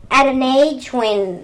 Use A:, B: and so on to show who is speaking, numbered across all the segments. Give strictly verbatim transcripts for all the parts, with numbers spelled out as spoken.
A: at an age when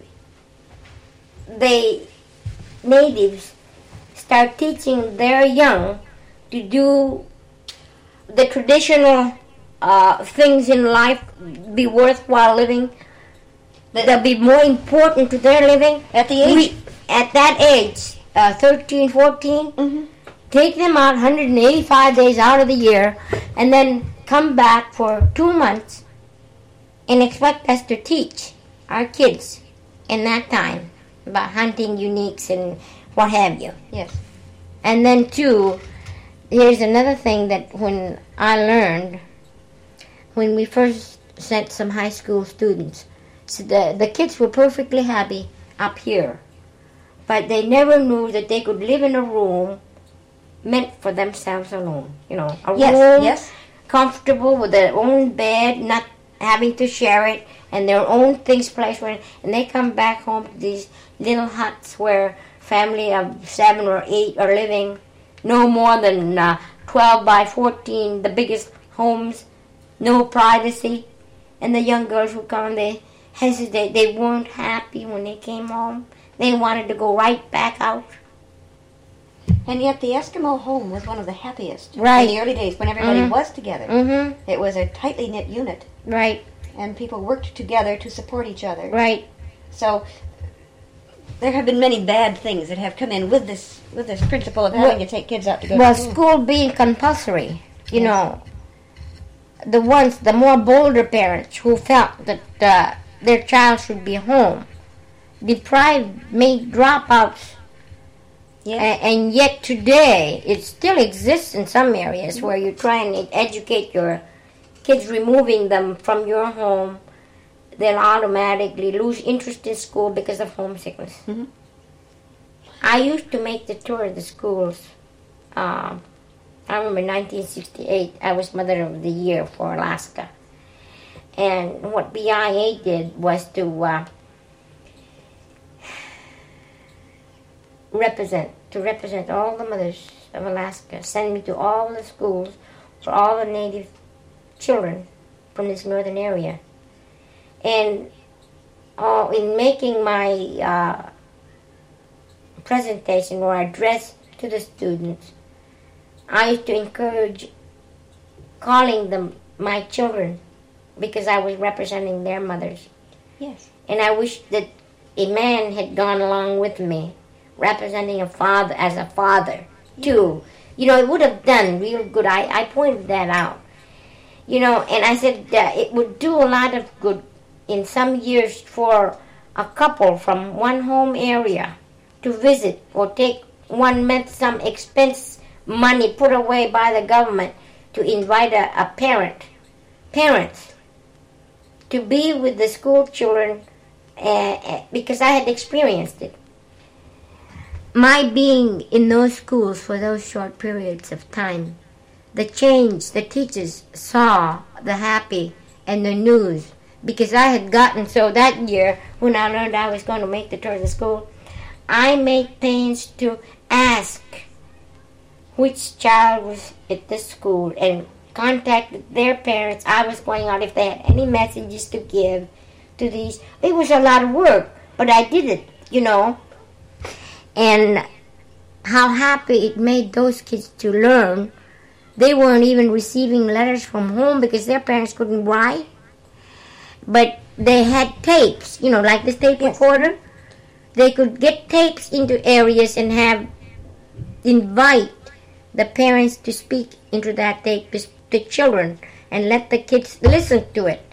A: the natives start teaching their young to do the traditional uh, things in life, be worthwhile living, that'll be more important to their living.
B: At the age?
A: We, at that age, uh, thirteen, fourteen,
B: Mm-hmm.
A: take them out one hundred eighty-five days out of the year and then come back for two months and expect us to teach our kids in that time about hunting uniques and what have you.
B: Yes.
A: And then, too, here's another thing that when I learned, when we first sent some high school students, so the, the kids were perfectly happy up here, but they never knew that they could live in a room meant for themselves alone. You know, a
B: Yes,
A: room
B: yes.
A: comfortable with their own bed, not having to share it, and their own things placed for it. And they come back home to these little huts where family of seven or eight are living, no more than uh, twelve by fourteen, the biggest homes, no privacy. And the young girls who come, they hesitate. They weren't happy when they came home. They wanted to go right back out.
B: And yet the Eskimo home was one of the happiest
A: Right.
B: in the early days when everybody
A: Mhm.
B: was together.
A: Mm-hmm.
B: It was a tightly knit unit,
A: Right,
B: and people worked together to support each other.
A: right.
B: So there have been many bad things that have come in with this with this principle of having
A: Well-
B: to take kids out to go
A: Well,
B: to school.
A: school being compulsory, you
B: Yes.
A: know, the ones, the more bolder parents who felt that uh, their child should be home, deprived, made dropouts.
B: Yes.
A: A- and yet today, it still exists in some areas where you try and educate your kids, removing them from your home. They'll automatically lose interest in school because of homesickness.
B: Mhm.
A: I used to make the tour of the schools. Um, I remember nineteen sixty-eight, I was Mother of the Year for Alaska. And what B I A did was to uh, represent, to represent all the mothers of Alaska, send me to all the schools for all the native children from this northern area. And uh, in making my uh, presentation or address to the students, I used to encourage calling them my children because I was representing their mothers.
B: Yes.
A: And I wish that a man had gone along with me, representing a father as a father, too. You know, it would have done real good. I, I pointed that out. You know, and I said uh, it would do a lot of good in some years for a couple from one home area to visit or take one month some expense money put away by the government to invite a, a parent, parents, to be with the school children uh, because I had experienced it. My being in those schools for those short periods of time, the change the teachers saw, the happy and the news, because I had gotten so that year when I learned I was going to make the tour of the school, I made pains to ask which child was at the school and contacted their parents. I was going out if they had any messages to give to these. It was a lot of work, but I did it, you know. And how happy it made those kids to learn. They weren't even receiving letters from home because their parents couldn't write. But they had tapes, you know, like this tape recorder. They could get tapes into areas and have, invite the parents to speak into that tape to the children and let the kids listen to it.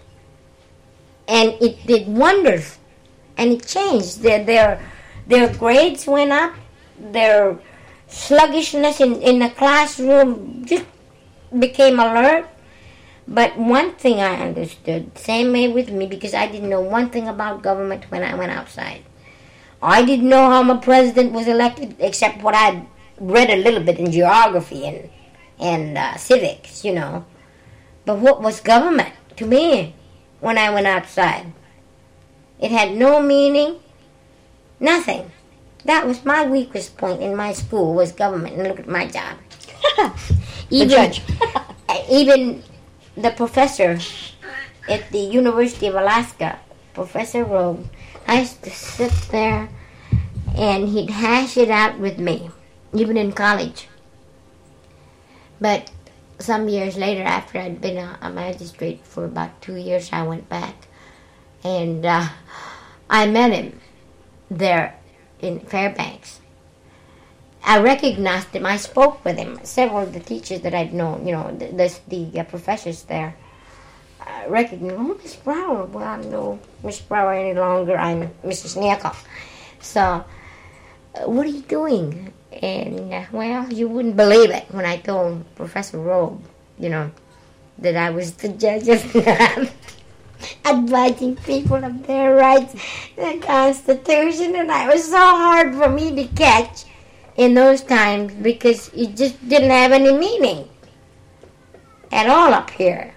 A: And it did wonders. And it changed. Their, their, their grades went up. Their sluggishness in, in the classroom just became alert. But one thing I understood, same way with me, because I didn't know one thing about government when I went outside. I didn't know how my president was elected, except what I'd read a little bit in geography and and uh, civics, you know. But what was government to me when I went outside? It had no meaning, nothing. That was my weakest point in my school, was government. And look at my job.
B: The judge.
A: even the professor at the University of Alaska Professor Robe, I used to sit there and he'd hash it out with me, even in college. But some years later, after I'd been a, a magistrate for about two years, I went back. And uh, I met him there in Fairbanks. I recognized him. I spoke with him. Several of the teachers that I'd known, you know, the, the, the uh, professors there, I recognized, oh, Miss Brower. Well, I'm no Miss Brower any longer. I'm Missus Nyakov. So, uh, what are you doing? And, uh, well, you wouldn't believe it when I told Professor Robe, you know, that I was the judge of that, advising people of their rights, the Constitution, and it was so hard for me to catch in those times because it just didn't have any meaning at all up here.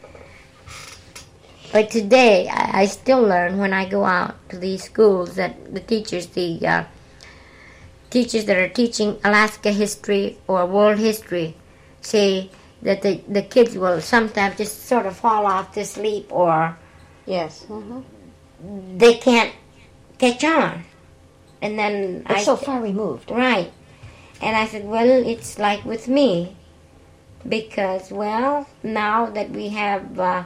A: But today, I, I still learn when I go out to these schools that the teachers, the uh, teachers that are teaching Alaska history or world history, say that the, the kids will sometimes just sort of fall off to sleep or
B: yes, mm-hmm.
A: they can't catch on. And then
B: it's
A: I,
B: so far removed.
A: Right. And I said, well, it's like with me. Because, well, now that we have uh,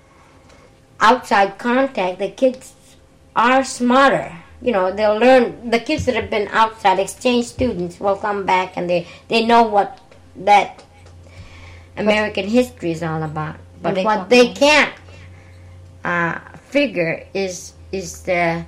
A: outside contact, the kids are smarter. You know, they'll learn, the kids that have been outside, exchange students, will come back and they, they know what that American history is all about. But
B: they
A: what they can't uh, figure is is the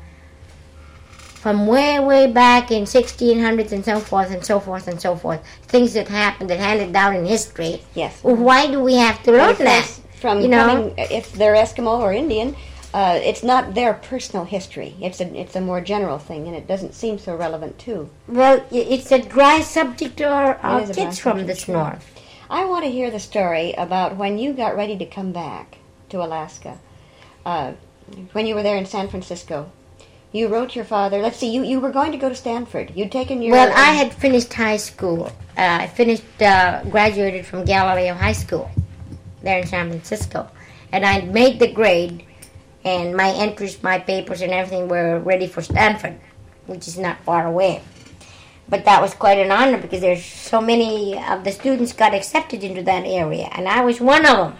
A: from way, way back in sixteen hundreds and so forth and so forth and so forth, things that happened that handed down in history.
B: Yes.
A: Well, why do we have to learn that?
B: From
A: you know?
B: coming, if they're Eskimo or Indian, uh, it's not their personal history. It's a it's a more general thing, and it doesn't seem so relevant too.
A: Well, it's a dry subject to our, our kids from
B: subject,
A: the
B: sure.
A: north.
B: I want to hear the story about when you got ready to come back to Alaska. Uh, when you were there in San Francisco, you wrote your father. Let's see, you, you were going to go to Stanford. You'd taken your.
A: Well, I had finished high school. Uh, I finished, uh, graduated from Galileo High School there in San Francisco, and I made the grade, and my entries, my papers, and everything were ready for Stanford, which is not far away. But that was quite an honor because there's so many of the students got accepted into that area, and I was one of them.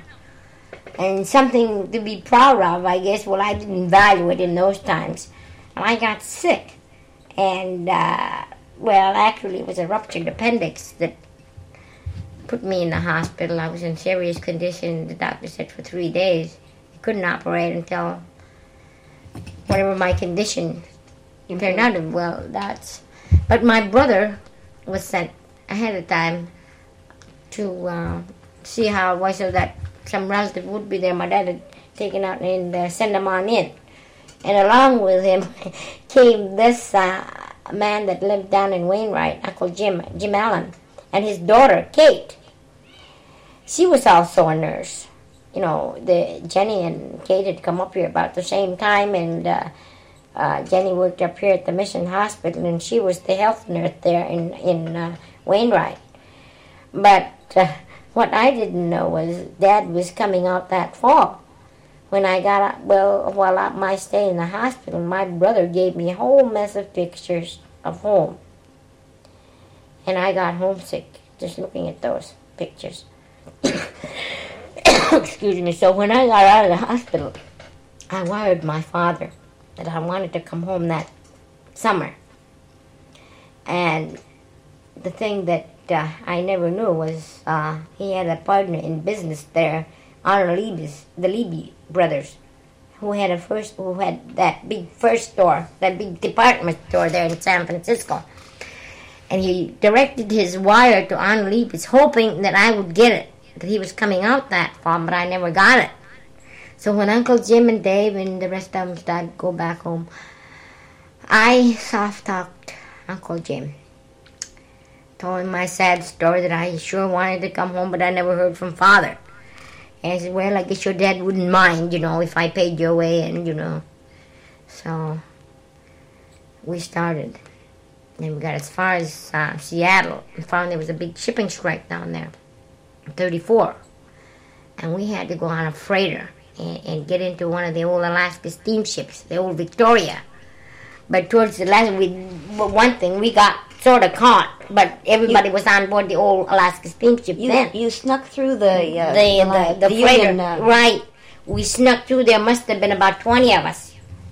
A: And something to be proud of, I guess. Well, I didn't value it in those times. And I got sick. And, uh, well, actually it was a ruptured appendix that put me in the hospital. I was in serious condition. The doctor said for three days. He couldn't operate until whatever my condition turned out. Well, that's... But my brother was sent ahead of time to uh, see how it was so that some relative would be there. My dad had taken out and uh, send him on in. And along with him came this uh, man that lived down in Wainwright, Uncle Jim, Jim Allen, and his daughter, Kate. She was also a nurse. You know, the Jenny and Kate had come up here about the same time, and uh, uh, Jenny worked up here at the Mission Hospital, and she was the health nurse there in, in uh, Wainwright. But uh, what I didn't know was Dad was coming out that fall. When I got out, well, while I, my stay in the hospital, my brother gave me a whole mess of pictures of home. And I got homesick just looking at those pictures. Excuse me. So when I got out of the hospital, I wired my father that I wanted to come home that summer. And the thing that uh, I never knew was uh, he had a partner in business there, Arnold Leibes, the Leiby brothers, who had a first, who had that big first store, that big department store there in San Francisco. And he directed his wire to Arnold Leibes, hoping that I would get it, that he was coming out that fall, but I never got it. So when Uncle Jim and Dave and the rest of them started to go back home, I soft-talked Uncle Jim. Told him my sad story that I sure wanted to come home, but I never heard from Father. And I said, well, I guess your dad wouldn't mind, you know, if I paid your way, and, you know. So we started. And we got as far as uh, Seattle and found there was a big shipping strike down there, thirty-four. And we had to go on a freighter and, and get into one of the old Alaska steamships, the old Victoria. But towards the last, we one thing we got sort of caught, but everybody you, was on board the old Alaska steamship
B: you,
A: then.
B: You snuck through the uh,
A: the the, the, the freighter,
B: Union, uh,
A: right? We snuck through. There must have been about twenty of us,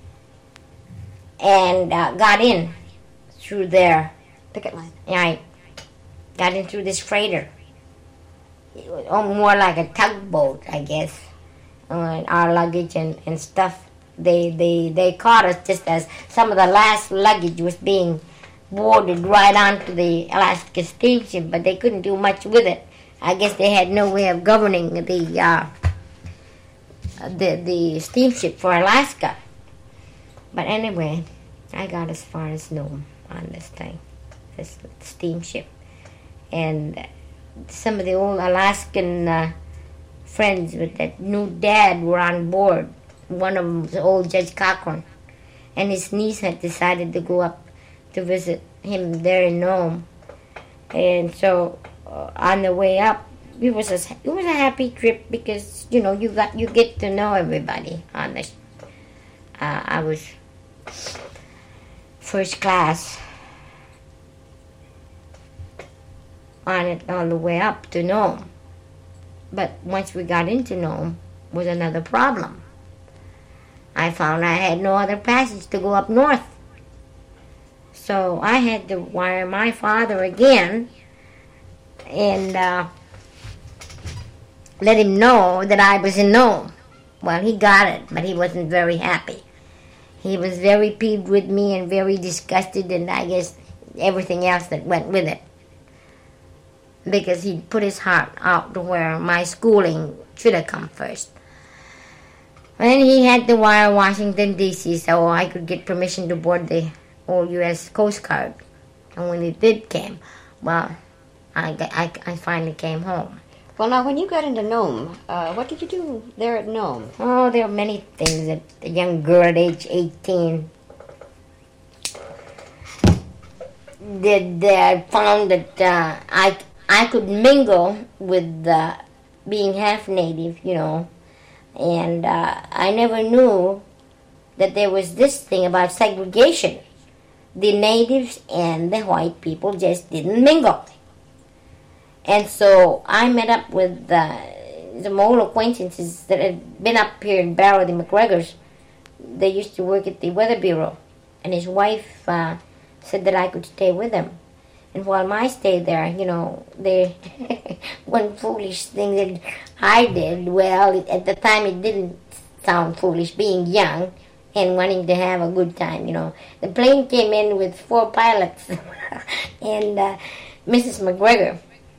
A: and uh, got in through their
B: picket line.
A: Right, got in through this freighter. It was more like a tugboat, I guess. Uh, our luggage and, and stuff. They they they caught us just as some of the last luggage was being boarded right onto the Alaska steamship, but they couldn't do much with it. I guess they had no way of governing the uh, the the steamship for Alaska. But anyway, I got as far as Nome on this thing, this steamship, and some of the old Alaskan uh, friends with that new dad were on board. One of them was old Judge Cochran, and his niece had decided to go up to visit him there in Nome. And so, uh, on the way up, it was a it was a happy trip because you know you got you get to know everybody on this. Uh, I was first class on it all the way up to Nome, but once we got into Nome, was another problem. I found I had no other passage to go up north. So I had to wire my father again and uh, let him know that I was in Nome. Well, he got it, but he wasn't very happy. He was very peeved with me and very disgusted, and I guess everything else that went with it. Because he put his heart out to where my schooling should have come first. And he had to wire Washington, D C so I could get permission to board the old U S Coast Guard. And when it did came, well, I, I, I finally came home.
B: Well, now, when you got into Nome, uh, what did you do there at Nome?
A: Oh, there are many things that a young girl at age eighteen did. I found that uh, I, I could mingle with uh, being half native, you know. And uh, I never knew that there was this thing about segregation. The natives and the white people just didn't mingle. And so I met up with uh, some old acquaintances that had been up here in Barrow, the McGregors. They used to work at the Weather Bureau. And his wife uh, said that I could stay with them. And while I stayed there, you know, they one foolish thing that I did, well, it, at the time it didn't sound foolish, being young and wanting to have a good time, you know. The plane came in with four pilots and uh, Missus McGregor.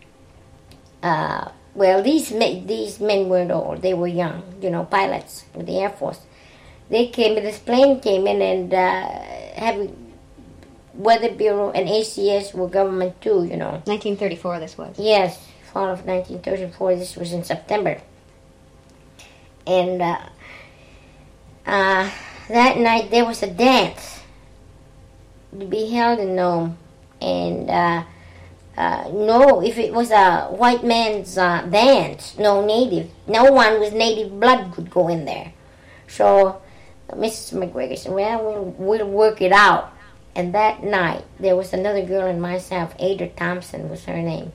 A: Uh, well, these men, these men weren't old. They were young, you know, pilots with the Air Force. They came, this plane came in and uh, having... Weather Bureau and A C S were government too, you know.
B: nineteen thirty-four this was.
A: Yes, fall of nineteen thirty-four. This was in September. And uh, uh, that night there was a dance to be held in Nome. And uh, uh, no, if it was a white man's uh, dance, no native, no one with native blood could go in there. So Missus McGregor said, well, we'll, we'll work it out. And that night, there was another girl and myself, Ada Thompson was her name.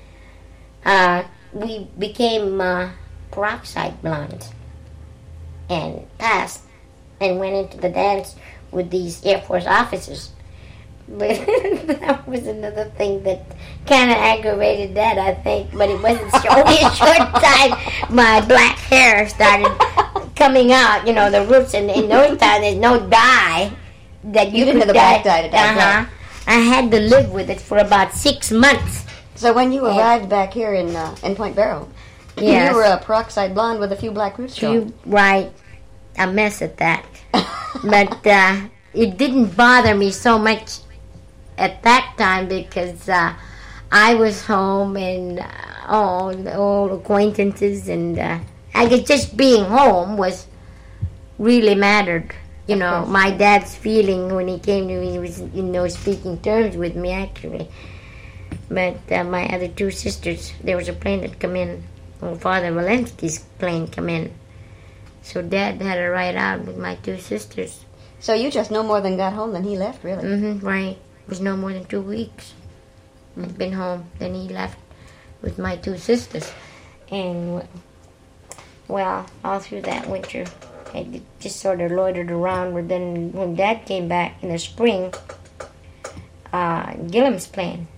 A: Uh, we became uh, peroxide blondes and passed and went into the dance with these Air Force officers. But that was another thing that kind of aggravated that, I think. But it wasn't only a short time. My black hair started coming out, you know, the roots. And in those times, there's no dye. That you,
B: you didn't have the black dye to dye.
A: Uh-huh. I had to live with it for about six months.
B: So when you arrived and back here in uh, in Point Barrow, yes. You were a peroxide blonde with a few black roots showing.
A: Right. A mess at that. But uh, it didn't bother me so much at that time because uh, I was home and uh, all the old acquaintances and uh, I guess just being home was really mattered. You know, my dad's feeling when he came to me, he was, you know, speaking terms with me, actually. But uh, my other two sisters, there was a plane that come in, well, Father Walensky's plane come in. So Dad had a ride out with my two sisters.
B: So you just no more than got home than he left, really.
A: Mm-hmm, right. It was no more than two weeks. Mm-hmm. I'd been home. Then he left with my two sisters. And, well, all through that winter, I just sort of loitered around. But then when Dad came back in the spring, uh, Gillum's playing.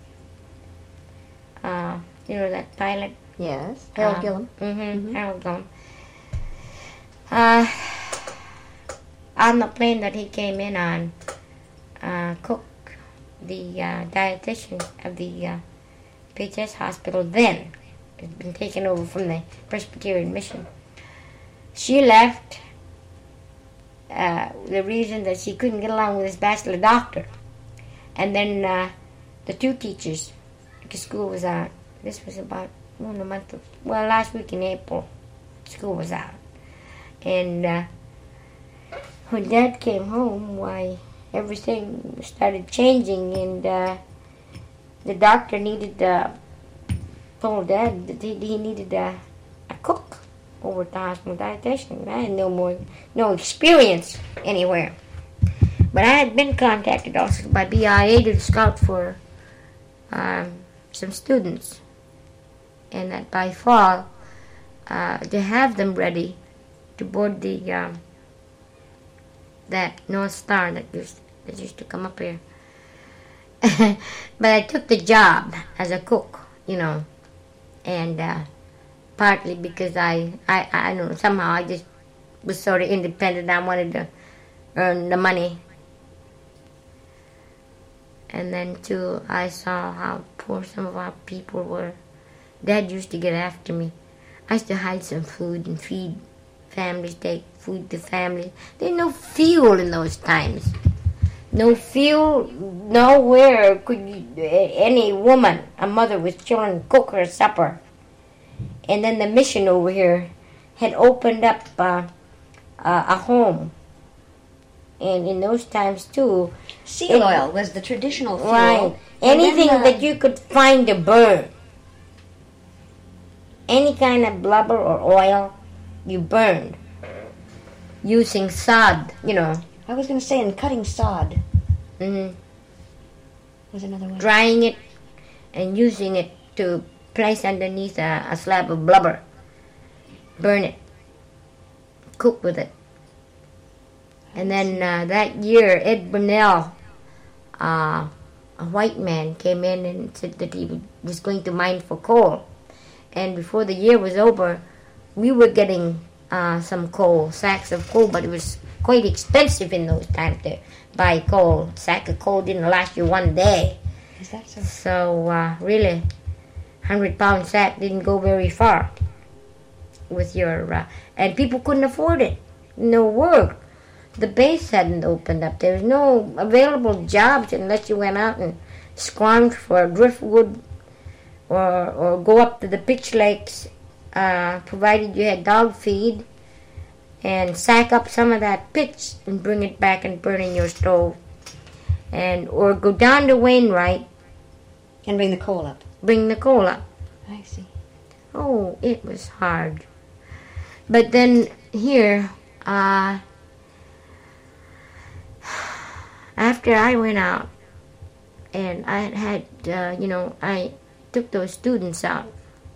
A: Uh, you know that pilot?
B: Yes, Harold
A: uh,
B: Gillum.
A: Mm-hmm,
B: Mm-hmm.
A: Harold Gillum. Uh, on the plane that he came in on, uh, Cook, the uh, dietitian of the uh, P H S hospital then, had been taken over from the Presbyterian Mission. She left uh, the reason that she couldn't get along with this bachelor doctor. And then uh, the two teachers, because school was out, this was about one a month, of, well, last week in April, school was out. And uh, when Dad came home, why, everything started changing, and uh, the doctor needed, uh, told Dad that he, he needed uh, a cook over at the hospital, dietitian. I had no more, no experience anywhere. But I had been contacted also by B I A to scout for um, some students, and that by fall, uh, to have them ready to board the um, that North Star that used that used to come up here. But I took the job as a cook, you know, and uh, partly because I, I I don't know, somehow I just was sort of independent. I wanted to earn the money. And then too, I saw how poor some of our people were. Dad used to get after me. I used to hide some food and feed families, take food to families. There's no fuel in those times. No fuel, nowhere could you, any woman, a mother with children, cook her supper. And then the mission over here had opened up uh, uh, a home. And in those times too,
B: Seal oil was the traditional fuel.
A: Right. Anything
B: then, uh,
A: that you could find to burn. Any kind of blubber or oil, you burned. Using sod, you know.
B: I was going to say, and cutting sod
A: Mm-hmm.
B: was another one.
A: Drying it and using it to place underneath a, a slab of blubber. Burn it. Cook with it. And then uh, that year, Ed Burnell, uh, a white man, came in and said that he was going to mine for coal. And before the year was over, we were getting uh, some coal, sacks of coal, but it was quite expensive in those times to buy coal. A sack of coal didn't last you one day.
B: Is that so?
A: So uh, really, one hundred pound sack didn't go very far with your... Uh, and people couldn't afford it. No work. The base hadn't opened up. There was no available jobs unless you went out and scrounged for driftwood or or go up to the pitch lakes, uh, provided you had dog feed, and sack up some of that pitch and bring it back and burn in your stove. And or go down to Wainwright
B: And bring the coal up.
A: bring the coal up.
B: I see.
A: Oh, it was hard. But then here, uh, after I went out, and I had, uh, you know, I took those students out,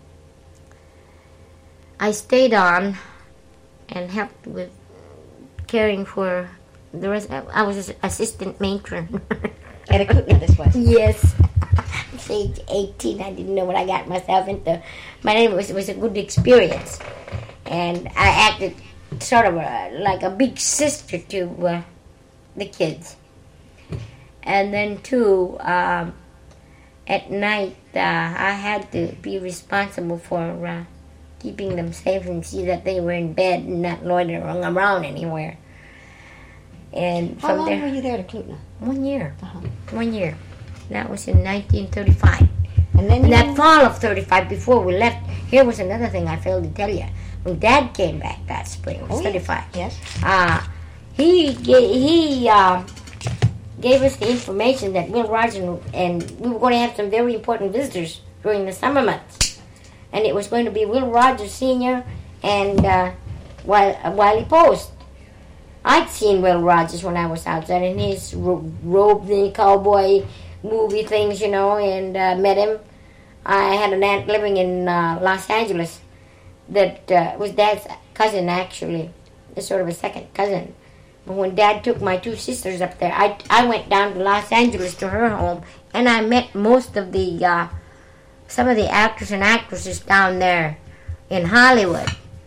A: I stayed on and helped with caring for the rest. I was an assistant matron.
B: At a Kootenai, this was.
A: Yes. At age eighteen, I didn't know what I got myself into. But anyway, it was, it was a good experience. And I acted sort of a, like a big sister to uh, the kids. And then, too, um, at night, uh, I had to be responsible for uh, keeping them safe and see that they were in bed and not loitering around anywhere. And
B: How
A: from
B: long
A: there,
B: were you there at Kootenai?
A: one year.
B: Uh-huh.
A: One year. That was in nineteen thirty-five.
B: And then
A: In
B: you...
A: that fall of thirty-five, before we left, here was another thing I failed to tell you. When Dad came back that spring, it was
B: Oh,
A: thirty-five.
B: Yes.
A: Uh, he ga- he uh, gave us the information that Will Rogers and we were going to have some very important visitors during the summer months. And it was going to be Will Rogers Senior and uh, while uh, Wiley Post. I'd seen Will Rogers when I was outside in his ro- robe, the cowboy movie things, you know, and uh, met him. I had an aunt living in uh, Los Angeles that uh, was Dad's cousin, actually. It's sort of a second cousin. But when Dad took my two sisters up there, I, I went down to Los Angeles to her home, and I met most of the, uh, some of the actors and actresses down there in Hollywood.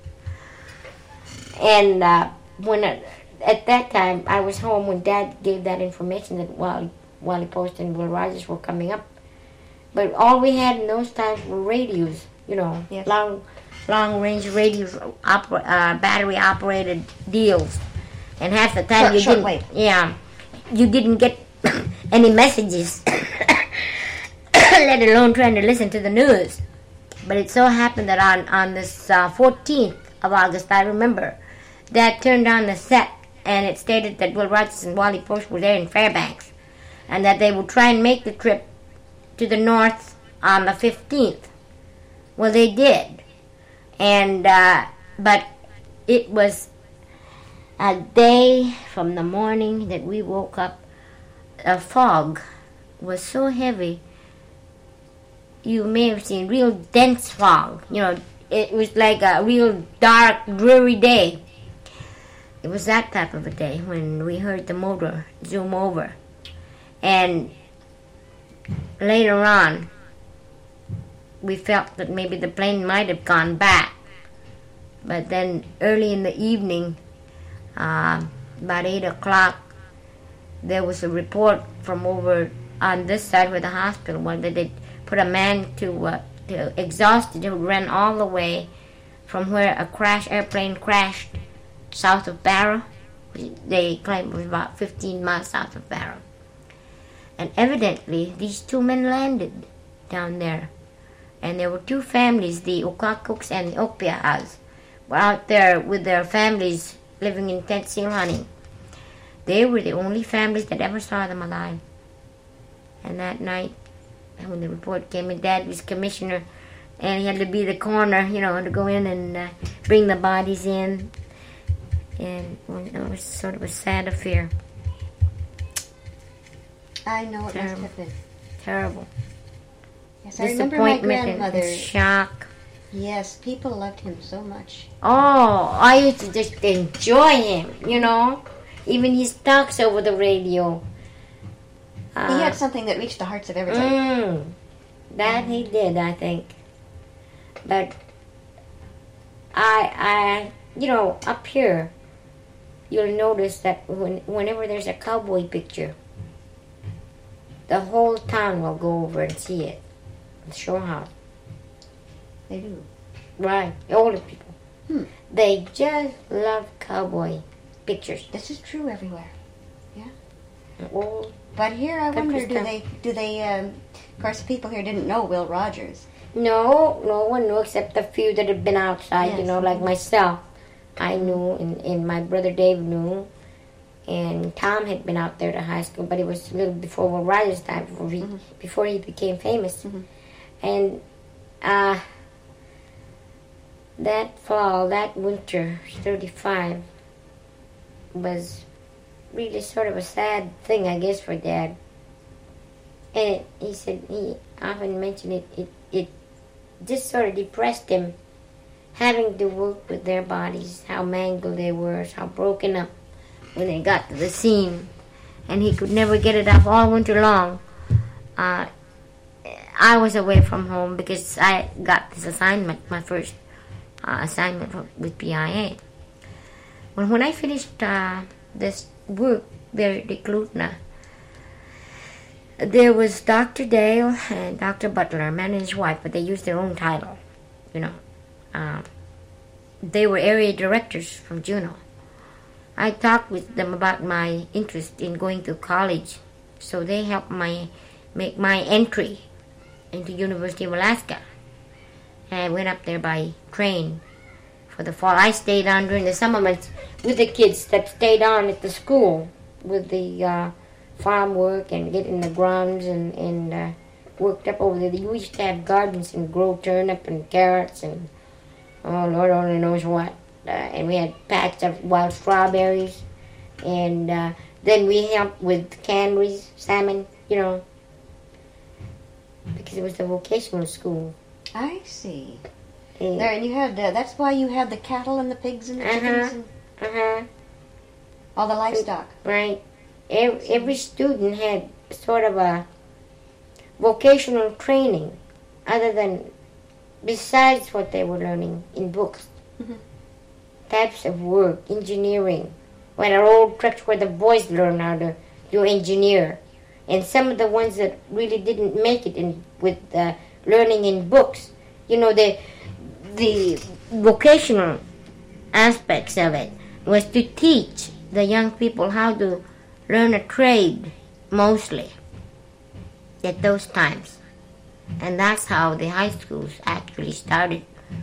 A: And uh, when I, at that time, I was home when Dad gave that information that Wally, Wally Post and Will Rogers were coming up. But all we had in those times were radios, you know,
B: yes.
A: long, long-range radios, oper- uh, battery-operated deals. And half the time
B: short,
A: you
B: short
A: didn't,
B: wave.
A: yeah, you didn't get any messages, let alone trying to listen to the news. But it so happened that on on this uh, fourteenth of August, I remember, Dad turned on the set, and it stated that Will Rogers and Wally Post were there in Fairbanks, and that they would try and make the trip to the north on the fifteenth. Well, they did, and uh, but it was a day from the morning that we woke up. A fog was so heavy. You may have seen real dense fog. You know, it was like a real dark, dreary day. It was that type of a day when we heard the motor zoom over. And later on, we felt that maybe the plane might have gone back. But then early in the evening, uh, about eight o'clock, there was a report from over on this side where the hospital was that they put a man to, uh, to exhausted who ran all the way from where a crash airplane crashed south of Barrow. They claimed it was about fifteen miles south of Barrow. And evidently, these two men landed down there. And there were two families, the Okakuks and the Okpiahas, were out there with their families living in tent seal hunting. They were the only families that ever saw them alive. And that night, when the report came in, Dad was commissioner, and he had to be the coroner, you know, to go in and uh, bring the bodies in. And it was sort of a sad affair.
B: I know it
A: Terrible.
B: must have been.
A: Terrible.
B: Yes, I remember my
A: Disappointment
B: grandmother.
A: and shock.
B: Yes, people loved him so much.
A: Oh, I used to just enjoy him, you know. Even his talks over the radio. Uh,
B: He had something that reached the hearts of everybody.
A: Mm, that he did, I think. But I, I, you know, up here, you'll notice that when, whenever there's a cowboy picture, the whole town will go over and see it. The shore house.
B: They do.
A: Right, the older people.
B: Hmm.
A: They just love cowboy pictures.
B: This is true everywhere.
A: Old.
B: But here, I wonder,
A: Country
B: do
A: stuff.
B: they, do they, um, of course, the people here didn't know Will Rogers.
A: No, no one knew except the few that had been outside, you
B: Yes.
A: know, like myself. I knew, and, and my brother Dave knew, and Tom had been out there to high school, but it was a little before Will Rogers' time, before he,
B: Mhm.
A: before he became famous.
B: Mhm.
A: And uh, that fall, that winter, thirty-five, was really sort of a sad thing, I guess, for Dad. And it, he said, he often mentioned it, it, it just sort of depressed him, having to work with their bodies, how mangled they were, how broken up when they got to the scene. And he could never get it off all winter long. Uh, I was away from home because I got this assignment, my first uh, assignment with P I A. Well, when I finished uh, this work there at Diklutna, there was Doctor Dale and Doctor Butler, a man and his wife, but they used their own title, you know. Uh, they were area directors from Juneau. I talked with them about my interest in going to college, so they helped my make my entry into University of Alaska. And I went up there by train for the fall. I stayed on during the summer months with the kids that stayed on at the school with the uh, farm work and getting the grounds and, and uh, worked up over there. We used to have gardens and grow turnip and carrots and, oh, Lord only knows what. uh, and we had patches of wild strawberries, and uh, then we helped with canneries, salmon, you know, because it was a vocational school.
B: I see.
A: And,
B: There, and you had, uh, that's why you had the cattle and the pigs and the
A: Uh-huh.
B: chickens and
A: uh-huh,
B: all the livestock.
A: right. Every, every student had sort of a vocational training other than, besides what they were learning in books.
B: Mhm.
A: Types of work, engineering. When our old trucks where the boys learn how to do engineer. And some of the ones that really didn't make it in with uh, learning in books, you know, the the vocational aspects of it was to teach the young people how to learn a trade, mostly, at those times. And that's how the high schools actually started.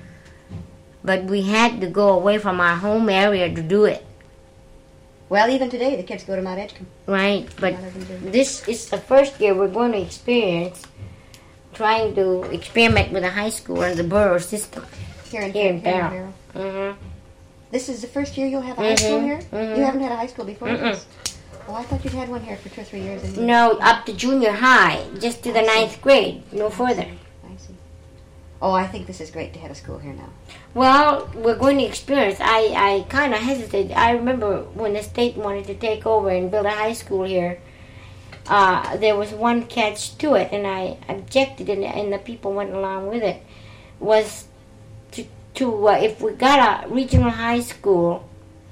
A: But we had to go away from our home area to do it,
B: Well, even today, the kids go to Mount Edgecombe.
A: right? But
B: A lot of them do.
A: this is the first year we're going to experience trying to experiment with a high school and the borough system.
B: Here in,
A: Here in
B: here
A: Barrow.
B: Barrow.
A: Mm-hmm.
B: This is the first year you'll have a high school
A: Mhm,
B: here?
A: mhm.
B: You haven't had a high school before
A: Mm-mm.
B: this? Oh, I thought you'd had one here for two or three years. And
A: No, up to junior high, just to the
B: I see.
A: ninth grade, no further.
B: I see. Oh, I think this is great to have a school here now.
A: Well, we're going to experience. I, I kind of hesitated. I remember when the state wanted to take over and build a high school here, uh, there was one catch to it, and I objected, and, and the people went along with it, was to, to uh, if we got a regional high school,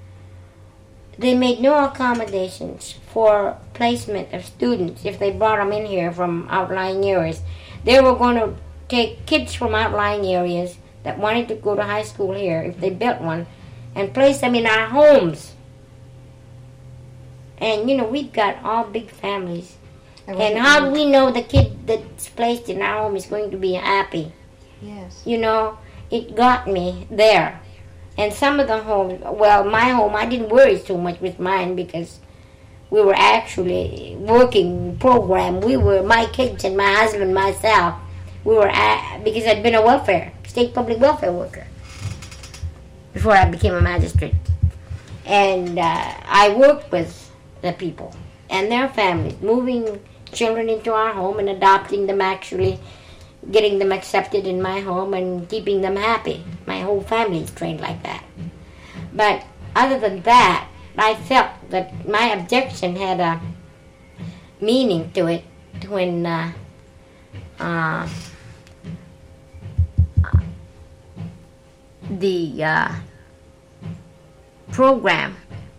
A: they made no accommodations for placement of students if they brought them in here from outlying areas. They were going to take kids from outlying areas that wanted to go to high school here, if they built one, and place them in our homes. And, you know, we've got all big families.
B: I
A: And
B: wasn't
A: how do
B: even-
A: we know the kid that's placed in our home is going to be happy?
B: Yes.
A: You know, it got me there. And some of the homes, well, my home, I didn't worry so much with mine because we were actually working program. We were, my kids and my husband, myself, we were, at, because I'd been a welfare, state public welfare worker before I became a magistrate. And uh, I worked with the people and their families, moving children into our home and adopting them, actually getting them accepted in my home and keeping them happy. My whole family is trained like that. But other than that, I felt that my objection had a meaning to it when uh, uh, the uh, program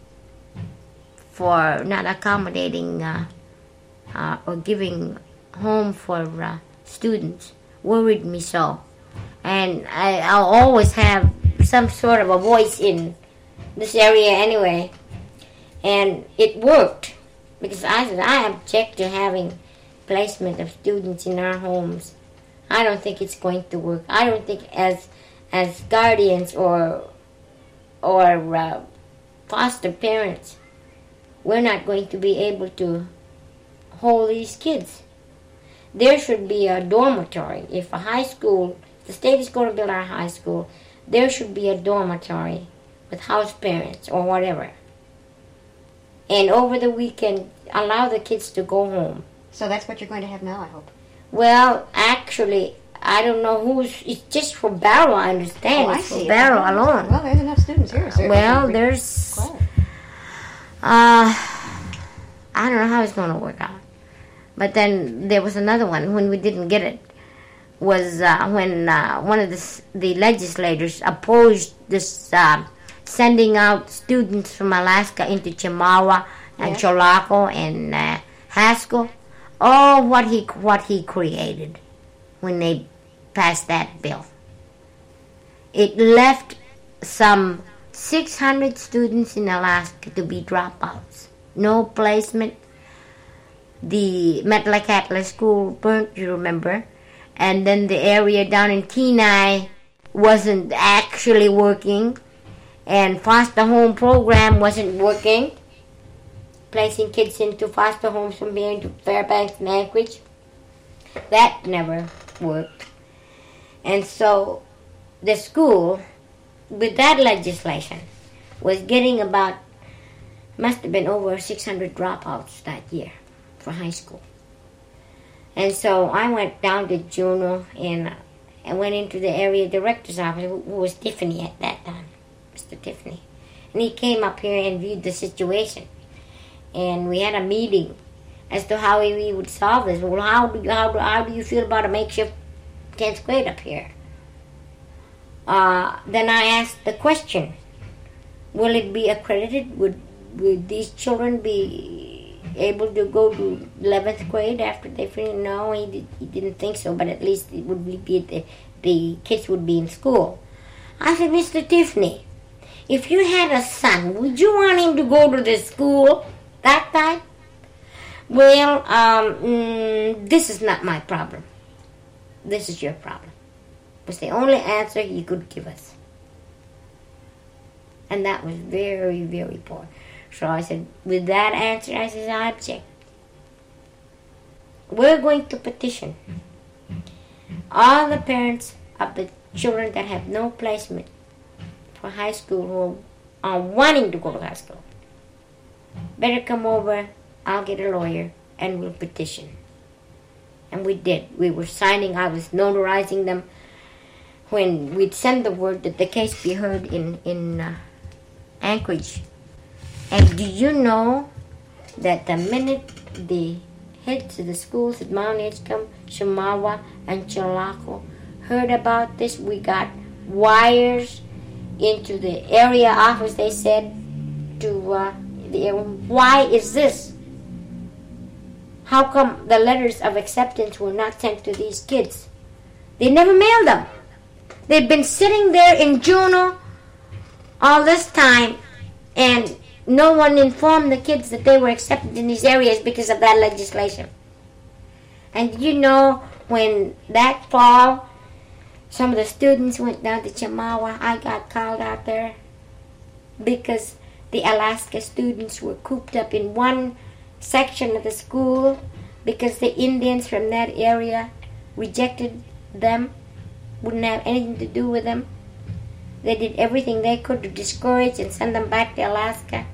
A: for not accommodating uh, uh, or giving home for uh, students worried me so. And I, I'll always have some sort of a voice in this area anyway. And it worked, because I said, I object to having placement of students in our homes. I don't think it's going to work. I don't think as as guardians or or uh, foster parents, we're not going to be able to hold these kids. There should be a dormitory. If a high school, if the state is going to build our high school, there should be a dormitory with house parents or whatever. And over the weekend, allow the kids to go home.
B: So that's what you're going to have now, I hope.
A: Well, actually, I don't know who's, it's just for Barrow, I understand.
B: Oh, I
A: it's
B: see.
A: for Barrow alone.
B: Well, there's enough students here. certainly.
A: Well,
B: We-
A: there's,
B: Quiet.
A: uh, I don't know how it's going to work out. But then there was another one when we didn't get it. Was uh, when uh, one of the s- the legislators opposed this uh, sending out students from Alaska into Chemawa and
B: Yes.
A: Chilocco and uh, Haskell. Oh, what he what he created when they passed that bill. It left some six hundred students in Alaska to be dropouts. No placement. The Metlakatla school burnt, you remember? And then the area down in Kenai wasn't actually working. And foster home program wasn't working. Placing kids into foster homes from here to Fairbanks and Anchorage. That never worked. And so the school with that legislation, was getting about, must have been over six hundred dropouts that year for high school. And so I went down to Juneau and uh, I went into the area director's office, who, who was Tiffany at that time, Mister Tiffany. And he came up here and viewed the situation. And we had a meeting as to how we would solve this. Well, how do you, how do, how do you feel about a makeshift tenth grade up here? Uh, then I asked the question, will it be accredited? Would, would these children be able to go to eleventh grade after they finish? No, he, did, he didn't think so, but at least it would be the, the kids would be in school. I said, Mister Tiffany, if you had a son, would you want him to go to the school that time? Well, um, mm, this is not my problem. This is your problem. Was the only answer he could give us. And that was very, very poor. So I said, with that answer, I said, I object. We're going to petition all the parents of the children that have no placement for high school who are wanting to go to high school. Better come over, I'll get a lawyer, and we'll petition. And we did. We were signing, I was notarizing them. When we'd send the word that the case be heard in, in uh, Anchorage. And do you know that the minute the heads of the schools at Mount Edgecombe, Chemawa, and Chilocco heard about this, we got wires into the area office, they said, to uh, the why is this? How come the letters of acceptance were not sent to these kids? They never mailed them. They've been sitting there in Juneau all this time, and no one informed the kids that they were accepted in these areas because of that legislation. And you know, when that fall, some of the students went down to Chemawa. I got called out there because the Alaska students were cooped up in one section of the school because the Indians from that area rejected them, wouldn't have anything to do with them. They did everything they could to discourage and send them back to Alaska.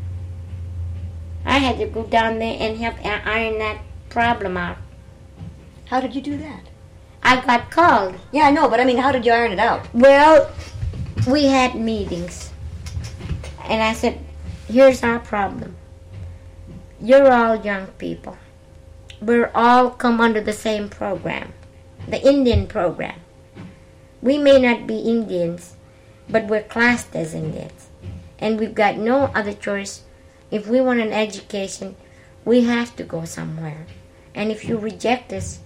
A: I had to go down there and help iron that problem out.
B: How did you do that?
A: I got called.
B: Yeah, I know, but I mean, how did you iron it out?
A: Well, we had meetings. And I said, here's our problem. You're all young people. We're all come under the same program, the Indian program. We may not be Indians, but we're classed as Indians. And we've got no other choice. If we want an education, we have to go somewhere. And if you reject us,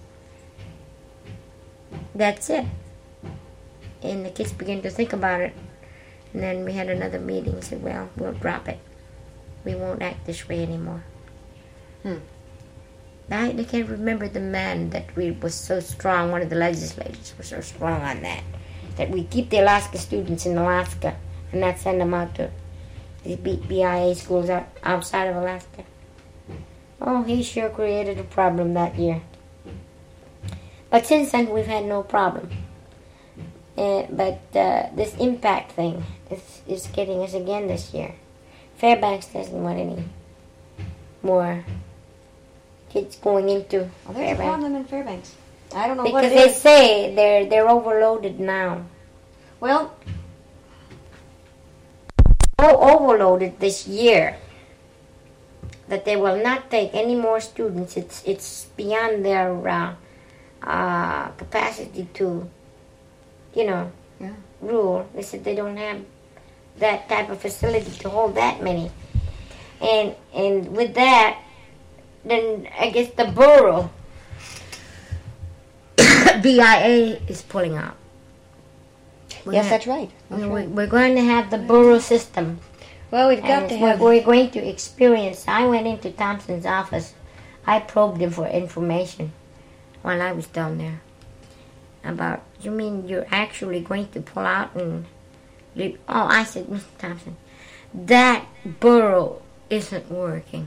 A: that's it. And the kids began to think about it. And then we had another meeting and said, well, we'll drop it. We won't act this way anymore.
B: Hmm.
A: I, I can't remember the man that we was so strong, one of the legislators was so strong on that, that we keep the Alaska students in Alaska and not send them out to the B I A schools out, outside of Alaska. Oh, he sure created a problem that year. But since then, we've had no problem. Uh, but uh, this impact thing is, is getting us again this year. Fairbanks doesn't want any more kids going into
B: Well, there's
A: Fairbanks.
B: a problem in Fairbanks. I don't know
A: Because
B: what it
A: they
B: is.
A: say they're they're overloaded now.
B: Well,
A: So overloaded this year that they will not take any more students. It's it's beyond their uh, uh, capacity to, you know,
B: yeah.
A: rule. They said they don't have that type of facility to hold that many. And and with that, then I guess the borough B I A is pulling out. We're
B: Yes,
A: gonna-
B: that's right. That's
A: we're,
B: right.
A: we're going to have the borough system.
B: Well, we've got
A: And
B: to
A: it's what
B: have.
A: we're going to experience. I went into Thompson's office. I probed him for information while I was down there. About, you mean you're actually going to pull out and leave? Oh, I said, Mister Thompson, that borough isn't working.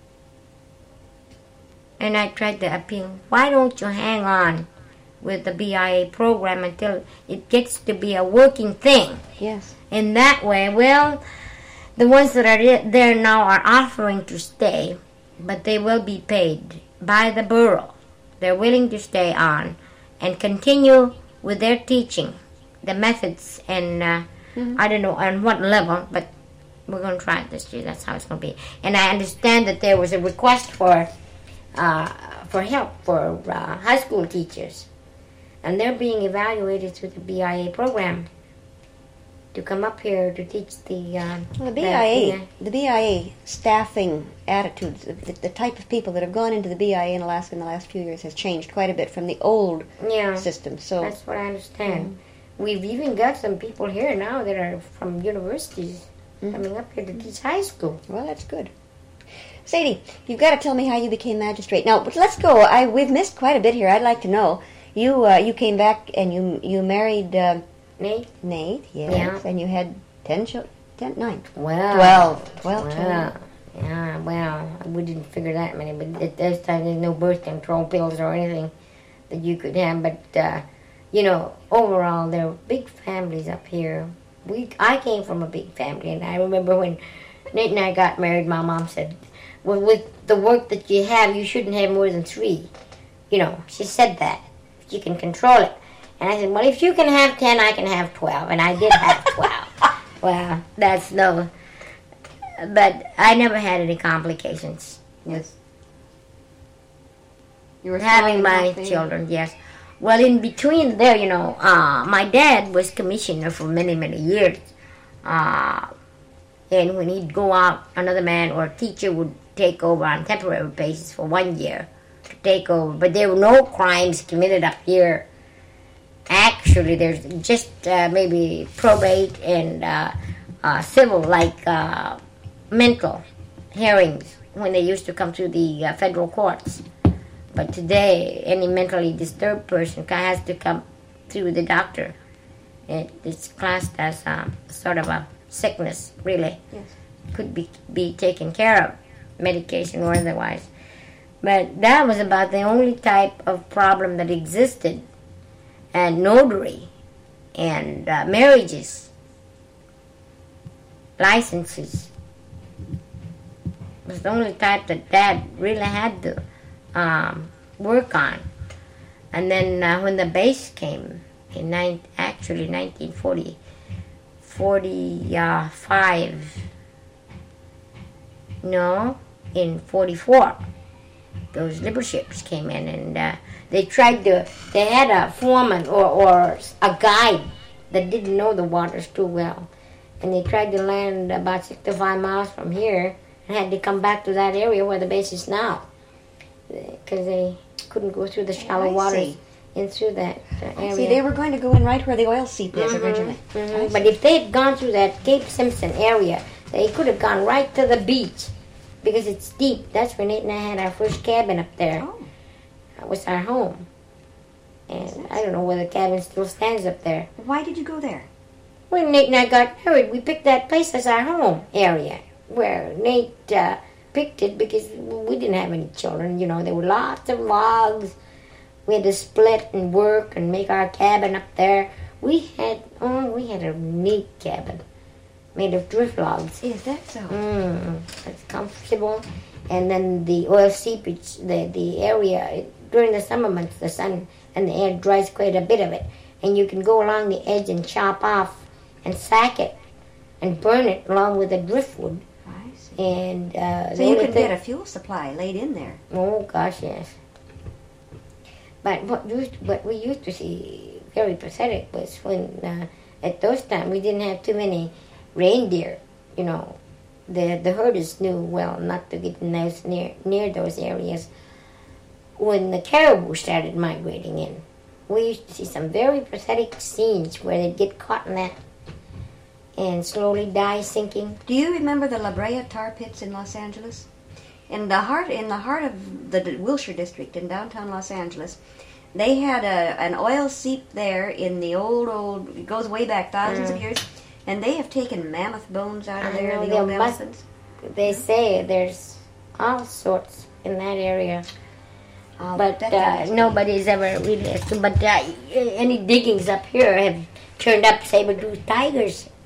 A: And I tried to appeal. Why don't you hang on with the B I A program until it gets to be a working thing?
B: Yes.
A: in that way. Well, the ones that are there now are offering to stay, but they will be paid by the borough. They're willing to stay on and continue with their teaching, the methods, and uh, mm-hmm. I don't know on what level, but we're going to try it this year. That's how it's going to be. And I understand that there was a request for uh, for help for uh, high school teachers, and they're being evaluated through the B I A program to come up here to teach the... Uh,
B: well, the B I A, the, the B I A staffing attitudes, the, the type of people that have gone into the B I A in Alaska in the last few years has changed quite a bit from the old
A: yeah,
B: system. So
A: that's what I understand. Mm-hmm. We've even got some people here now that are from universities mm-hmm. coming up here to teach high school.
B: Well, that's good. Sadie, you've got to tell me how you became magistrate. Now, but let's go. I we've missed quite a bit here. I'd like to know. You uh, you came back and you you married... Uh,
A: Nate?
B: Nate, yes.
A: Yeah.
B: And you had ten children? Ten? Nine?
A: Twelve.
B: Twelve. Twelve
A: well,
B: children.
A: Yeah, well, we didn't figure that many, but at this time there's no birth control pills or anything that you could have. But, uh, you know, overall, there were big families up here. We I came from a big family, and I remember when Nate and I got married, my mom said, well, with the work that you have, you shouldn't have more than three. You know, she said that. You can control it. And I said, well, if you can have ten, I can have twelve. And I did have twelve. Well, that's no... But I never had any complications with
B: you were
A: having my children, yes. Well, in between there, you know, uh, my dad was commissioner for many, many years. Uh, and when he'd go out, another man or a teacher would take over on temporary basis for one year to take over. But there were no crimes committed up here. Actually, there's just uh, maybe probate and uh, uh, civil, like uh, mental hearings when they used to come to the uh, federal courts. But today, any mentally disturbed person has to come through the doctor. It, it's classed as um, sort of a sickness, really.
B: Yes.
A: Could be, be taken care of, medication or otherwise. But that was about the only type of problem that existed. And notary, and uh, marriages, licenses, was the only type that Dad really had to um, work on. And then uh, when the base came in nine, actually nineteen forty, forty-five, no, in forty-four, those liber ships came in and. Uh, They tried to, they had a foreman or, or a guide that didn't know the waters too well. And they tried to land about sixty-five miles from here and had to come back to that area where the base is now. Because they couldn't go through the shallow
B: oh,
A: waters in through that uh, area.
B: See, they were going to go in right where the oil seep is
A: mm-hmm,
B: originally.
A: Mm-hmm. But if they had gone through that Cape Simpson area, they could have gone right to the beach because it's deep. That's where Nate and I had our first cabin up there.
B: Oh.
A: That was our home. And I don't know whether the cabin still stands up there.
B: Why did you go there?
A: When Nate and I got married, we picked that place as our home area. Where Nate uh, picked it because we didn't have any children. You know, there were lots of logs. We had to split and work and make our cabin up there. We had, oh, we had a neat cabin made of drift logs.
B: Is that so?
A: Mm, it's comfortable. And then the oil seepage, the, the area, it, during the summer months, the sun and the air dries quite a bit of it. And you can go along the edge and chop off and sack it and burn it along with the driftwood.
B: I see.
A: And, uh,
B: so you could get a fuel supply laid in there.
A: Oh, gosh, yes. But what, used, what we used to see very pathetic was when, uh, at those times, we didn't have too many reindeer, you know. The the herders knew well not to get nice near near those areas. When the caribou started migrating in, we used to see some very pathetic scenes where they'd get caught in that and slowly die sinking.
B: Do you remember the La Brea tar pits in Los Angeles? In the heart in the heart of the Wilshire district in downtown Los Angeles, they had a an oil seep there in the old old. It goes way back thousands mm. of years. And they have taken mammoth bones out of there,
A: know,
B: the old
A: must,
B: elephants.
A: They say there's all sorts in that area.
B: Oh,
A: but uh, nobody's ever really... But uh, any diggings up here have turned up saber-toothed tigers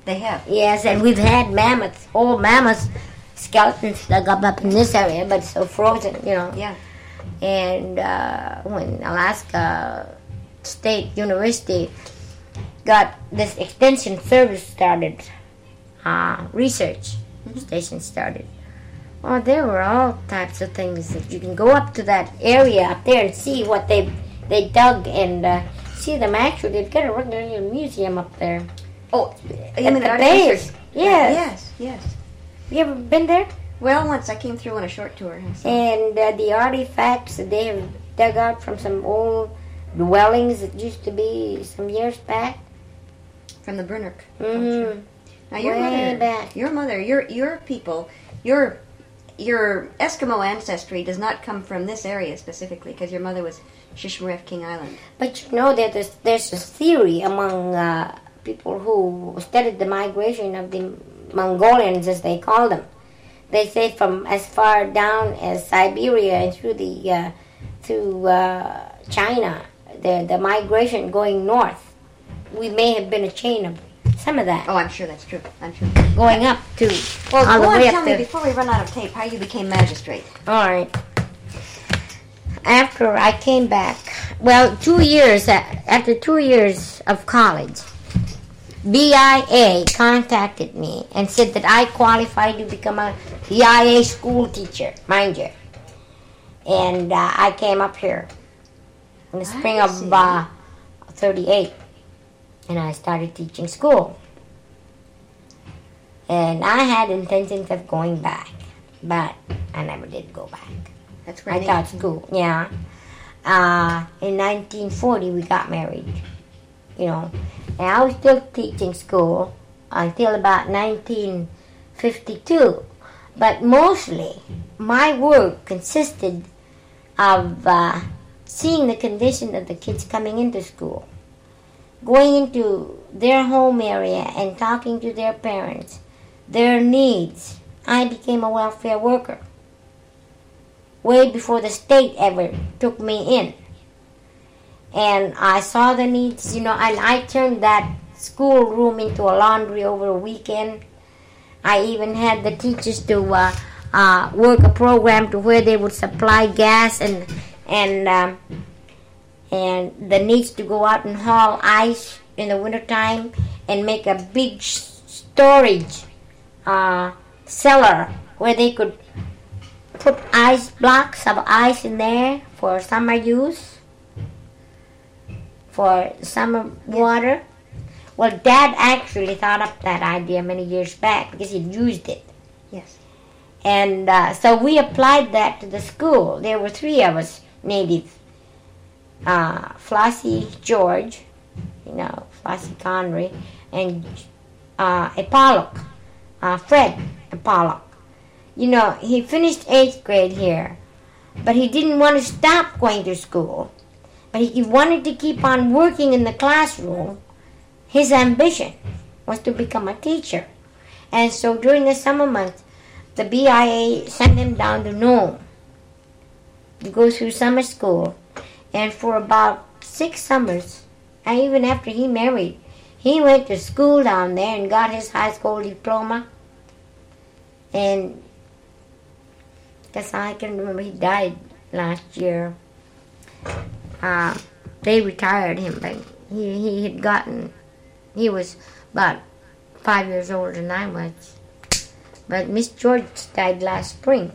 B: They have.
A: Yes, and we've had mammoths, old mammoths, skeletons dug up up in this area, but so frozen, you know.
B: Yeah.
A: And uh, when Alaska State University got this extension service started, uh, research mm-hmm. station started. Oh, there were all types of things that you can go up to that area up there and see what they they dug and uh, see them actually. They've got a regular museum up there.
B: Oh, you
A: at
B: mean
A: the
B: the
A: base? Yes.
B: Yes, yes.
A: You ever been there?
B: Well, once I came through on a short tour. So.
A: And uh, the artifacts that they have dug out from some old dwellings that used to be some years back.
B: From the Brunner
A: Mm-hmm.
B: culture. Now your
A: Way
B: mother,
A: back.
B: your mother, your your people, your your Eskimo ancestry does not come from this area specifically, because your mother was Shishmaref, King Island.
A: But you know that there's, there's a theory among uh, people who studied the migration of the Mongolians, as they call them. They say from as far down as Siberia and through the uh, through uh, China, the the migration going north. We may have been a chain of some of that.
B: Oh, I'm sure that's true. I'm sure.
A: Going up to
B: well,
A: all
B: go
A: the
B: on,
A: way
B: tell
A: up
B: me
A: there.
B: before we run out of tape how you became magistrate.
A: All right. After I came back, well, two years after two years of college, B I A contacted me and said that I qualified to become a B I A school teacher, mind you. And uh, I came up here in the spring
B: I
A: of uh, thirty-eight, and I started teaching school. And I had intentions of going back, but I never did go back.
B: That's great.
A: I taught school, yeah. Uh, in nineteen forty, we got married, you know. And I was still teaching school until about nineteen fifty-two. But mostly, my work consisted of uh, seeing the condition of the kids coming into school, going into their home area and talking to their parents, their needs. I became a welfare worker way before the state ever took me in. And I saw the needs, you know, and I turned that schoolroom into a laundry over a weekend. I even had the teachers to uh, uh, work a program to where they would supply gas and and um, and the needs to go out and haul ice in the wintertime and make a big storage uh, cellar where they could put ice blocks of ice in there for summer use, for summer water. Well, Dad actually thought up that idea many years back because he'd used it.
B: Yes.
A: And uh, so we applied that to the school. There were three of us native. Uh, Flossie George, you know, Flossie Connery, and uh, Apollock, uh, Fred Apollock. You know, he finished eighth grade here, but he didn't want to stop going to school. But he wanted to keep on working in the classroom. His ambition was to become a teacher. And so during the summer months, the B I A sent him down to Nome to go through summer school. And for about six summers, and even after he married, he went to school down there and got his high school diploma. And that's all I can remember. He died last year. Uh, they retired him, but he, he had gotten, he was about five years older than I was. But Miss George died last spring.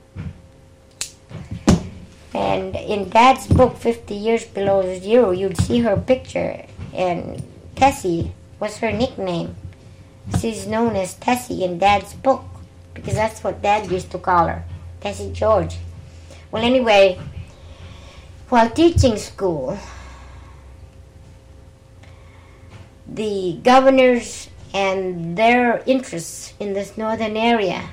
A: And in Dad's book, fifty years Below Zero, you'd see her picture, and Tessie was her nickname. She's known as Tessie in Dad's book, because that's what Dad used to call her, Tessie George. Well, anyway, while teaching school, the governors and their interests in this northern area,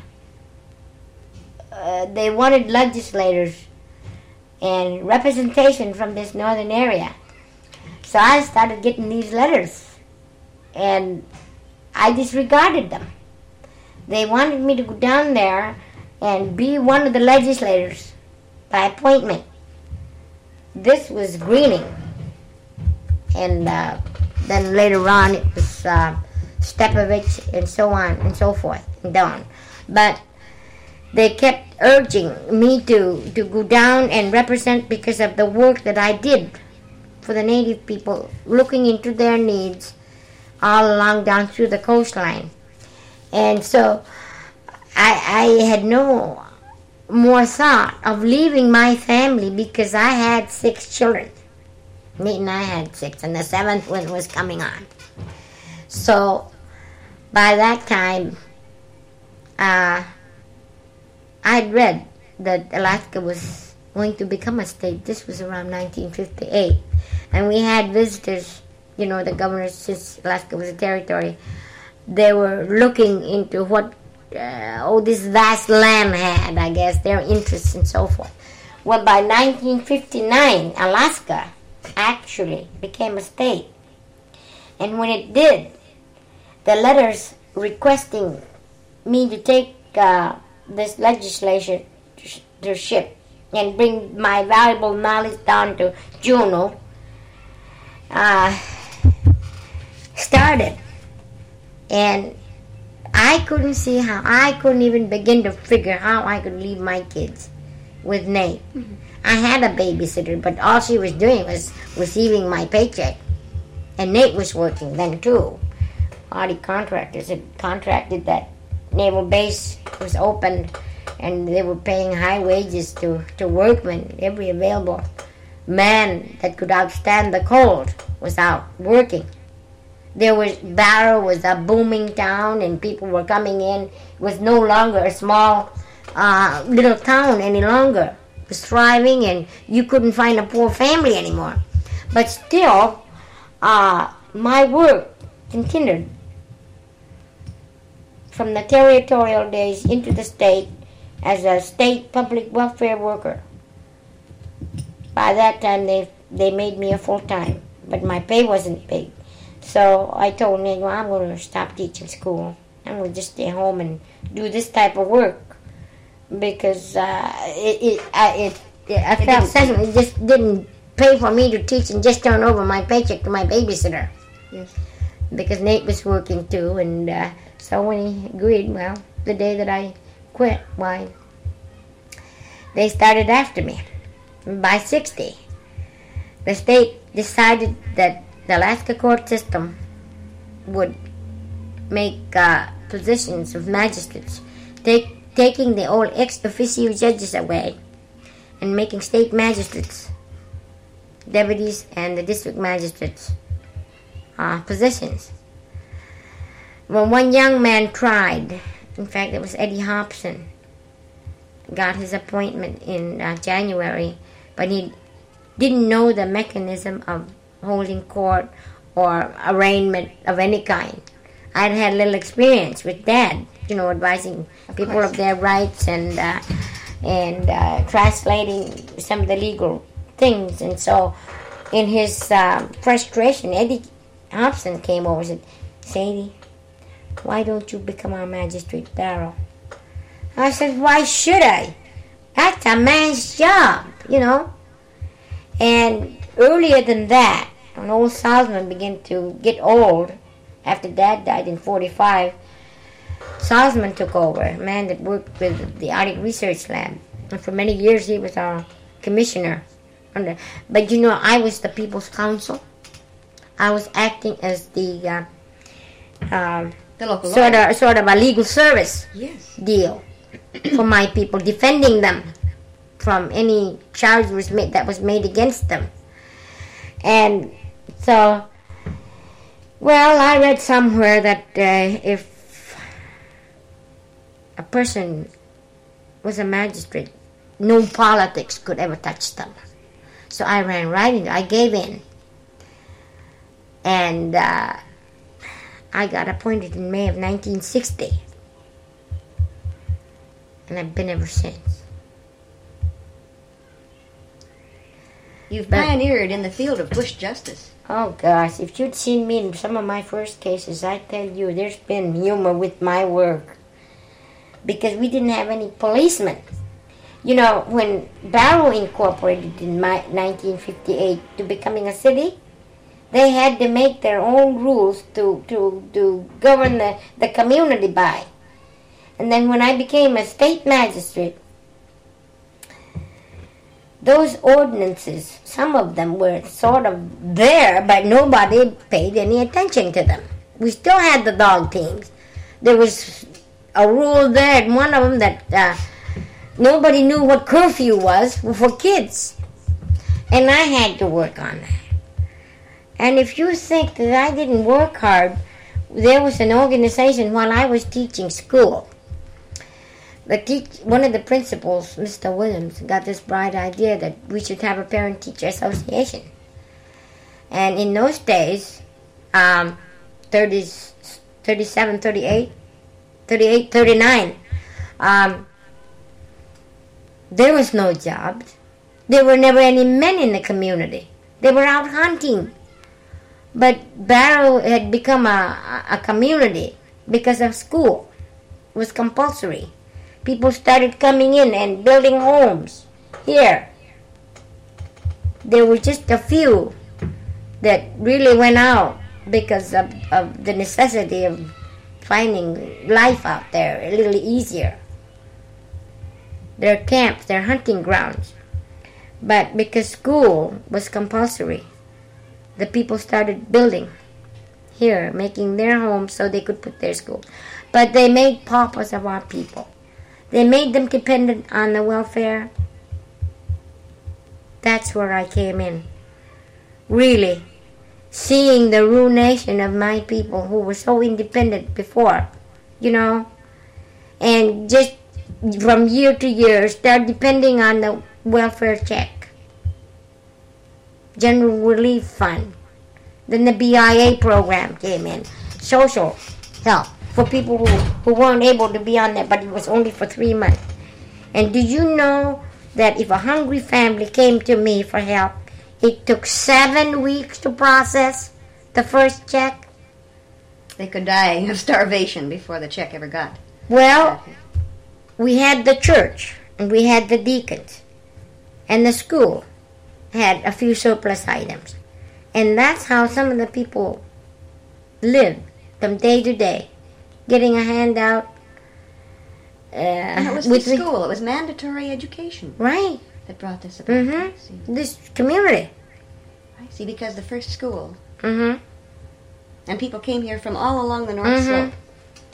A: uh, they wanted legislators and representation from this northern area. So I started getting these letters, and I disregarded them. They wanted me to go down there and be one of the legislators by appointment. This was Greening, and uh, then later on it was uh, Stepovich, and so on and so forth and down. But they kept urging me to, to go down and represent because of the work that I did for the native people, looking into their needs all along down through the coastline. And so I, I had no more thought of leaving my family because I had six children. Nate and I had six, and the seventh one was coming on. So by that time, uh, I'd read that Alaska was going to become a state. This was around nineteen fifty-eight. And we had visitors, you know, the governors, since Alaska was a territory, they were looking into what uh, all this vast land had, I guess, their interests and so forth. Well, by nineteen fifty-nine, Alaska actually became a state. And when it did, the letters requesting me to take uh, this legislature to ship and bring my valuable knowledge down to Juneau uh, started. And I couldn't see how, I couldn't even begin to figure how I could leave my kids with Nate. Mm-hmm. I had a babysitter, but all she was doing was receiving my paycheck. And Nate was working then too. All the contractors had contracted that naval base was opened, and they were paying high wages to, to workmen. Every available man that could outstand the cold was out working. There was Barrow was a booming town, and people were coming in. It was no longer a small uh, little town any longer. It was thriving, and you couldn't find a poor family anymore. But still, uh, my work continued from the territorial days into the state as a state public welfare worker. By that time, they they made me a full-time, but my pay wasn't big. So I told Nate, well, I'm going to stop teaching school. I'm going to just stay home and do this type of work because uh, it, it, I, it, it, I it felt sentiment. It just didn't pay for me to teach and just turn over my paycheck to my babysitter.
B: Yes. Because
A: Nate was working too, and uh, so when he agreed, well, the day that I quit, why, they started after me. By sixty, the state decided that the Alaska court system would make uh, positions of magistrates, take, taking the old ex officio judges away and making state magistrates, deputies, and the district magistrates uh, positions. When one young man tried, in fact, it was Eddie Hobson, got his appointment in uh, January, but he didn't know the mechanism of holding court or arraignment of any kind. I'd had little experience with Dad, you know, advising of people course. Of their rights and uh, and uh, translating some of the legal things. And so, in his uh, frustration, Eddie Hobson came over and said, "Sadie, why don't you become our magistrate, Barrow?" I said, "Why should I? That's a man's job, you know." And earlier than that, when old Salzman began to get old, after Dad died in forty-five, Salzman took over, a man that worked with the Arctic Research Lab. And for many years he was our commissioner. Under, but you know, I was the People's Counsel. I was acting as the, uh, uh,
B: the local
A: sort of, sort of a legal service
B: yes.
A: deal for my people, defending them from any charge was made, that was made against them. And so, well, I read somewhere that uh, if a person was a magistrate, no politics could ever touch them. So I ran right into, I gave in. And uh, I got appointed in May of nineteen sixty. And I've been ever since.
B: You've but, pioneered in the field of bush justice.
A: Oh gosh, if you'd seen me in some of my first cases, I tell you, there's been humor with my work. Because we didn't have any policemen. You know, when Barrow incorporated in my nineteen fifty-eight to becoming a city, They had to make their own rules to, to, to govern the, the community by. And then when I became a state magistrate, those ordinances, some of them were sort of there, but nobody paid any attention to them. We still had the dog teams. There was a rule there, and one of them that uh, nobody knew what curfew was for kids. And I had to work on that. And if you think that I didn't work hard, there was an organization while I was teaching school. The teach, one of the principals, Mister Williams, got this bright idea that we should have a parent-teacher association. And in those days, um, thirty, thirty-seven, thirty-eight, thirty-eight, thirty-nine, um, there was no jobs. There were never any men in the community. They were out hunting. But Barrow had become a, a community because of school. It was compulsory. People started coming in and building homes here. There were just a few that really went out because of, of the necessity of finding life out there a little easier. Their camps, their hunting grounds. But because school was compulsory, the people started building here, making their homes so they could put their school. But they made paupers of our people. They made them dependent on the welfare. That's where I came in. Really, seeing the ruination of my people who were so independent before, you know, and just from year to year start depending on the welfare check, General Relief Fund. Then the B I A program came in, social help for people who, who weren't able to be on there, but it was only for three months. And do you know that if a hungry family came to me for help, it took seven weeks to process the first check?
B: They could die of starvation before the check ever got.
A: Well, we had the church, and we had the deacons, and the school had a few surplus items. And that's how some of the people lived from day to day, getting a handout. Uh,
B: and it was
A: with
B: the school. It was mandatory education.
A: Right.
B: That brought this about.
A: Mm-hmm. This community.
B: I see, because the first school.
A: Mm-hmm.
B: And people came here from all along the North
A: Mm-hmm.
B: Slope.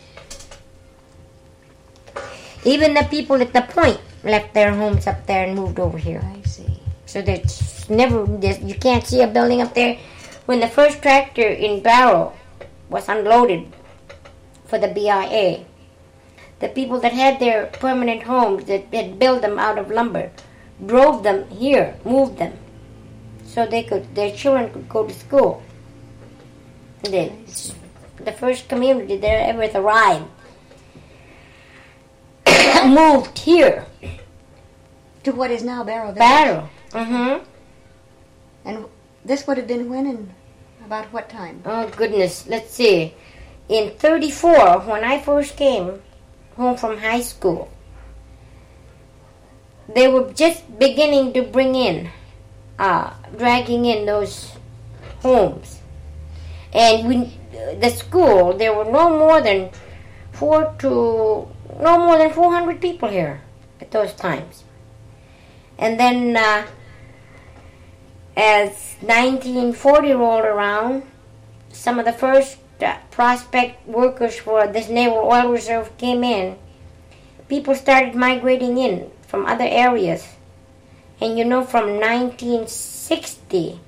A: Even the people at the point left their homes up there and moved over here.
B: I see.
A: So there's never, there's, you can't see a building up there. When the first tractor in Barrow was unloaded for the B I A, the people that had their permanent homes, that had built them out of lumber, drove them here, moved them, so they could, their children could go to school. The, the first community there ever arrived moved here.
B: To what is now Barrow Village.
A: Barrow. Mm-hmm.
B: And this would have been when and about what time?
A: Oh, goodness. Let's see. In thirty-four, when I first came home from high school, they were just beginning to bring in, uh, dragging in those homes. And we, the school, there were no more than four to, no more than four hundred people here at those times. And then uh, as nineteen forty rolled around, some of the first uh, prospect workers for this Naval Oil Reserve came in. People started migrating in from other areas. And you know, from nineteen sixty,